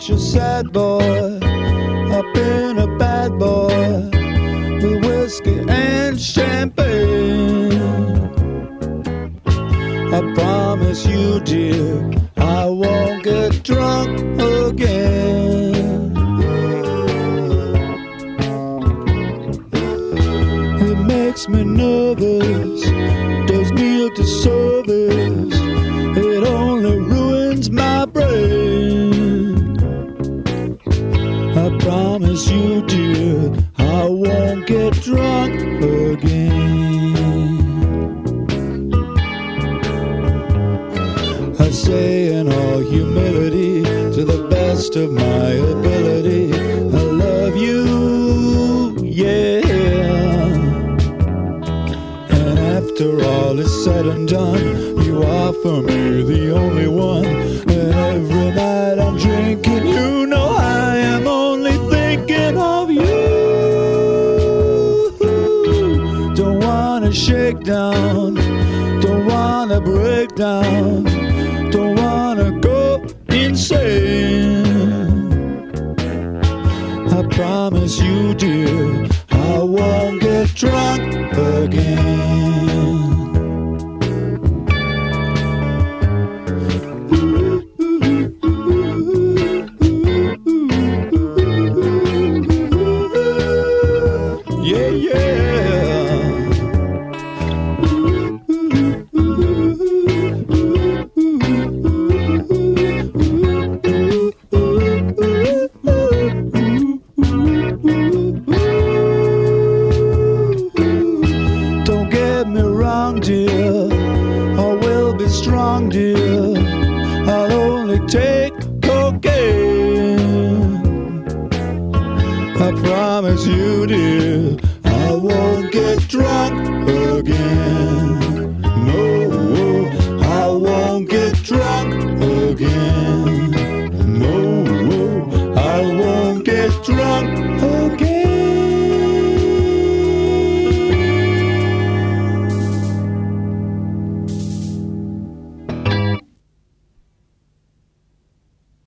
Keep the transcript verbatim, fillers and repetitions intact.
such a sad boy. I've been a bad boy with whiskey and champagne. I promise you, dear, I won't get drunk again. It makes me nervous, does me a disservice. It only ruins my brain. I promise you, dear, I won't get drunk again. I say in all humility, to the best of my ability, I love you, yeah. And after all is said and done, you are for me the only one. And every night I'm drinking, you know I am only thinking of you. Don't wanna shake down, don't wanna break down, don't wanna go insane. I promise you, dear, I won't get drunk again. Yeah, yeah. Don't get me wrong, dear, I will be strong, dear. I'll only take cocaine. I promise you, dear, I won't get drunk again. No, I won't get drunk again. No, I won't get drunk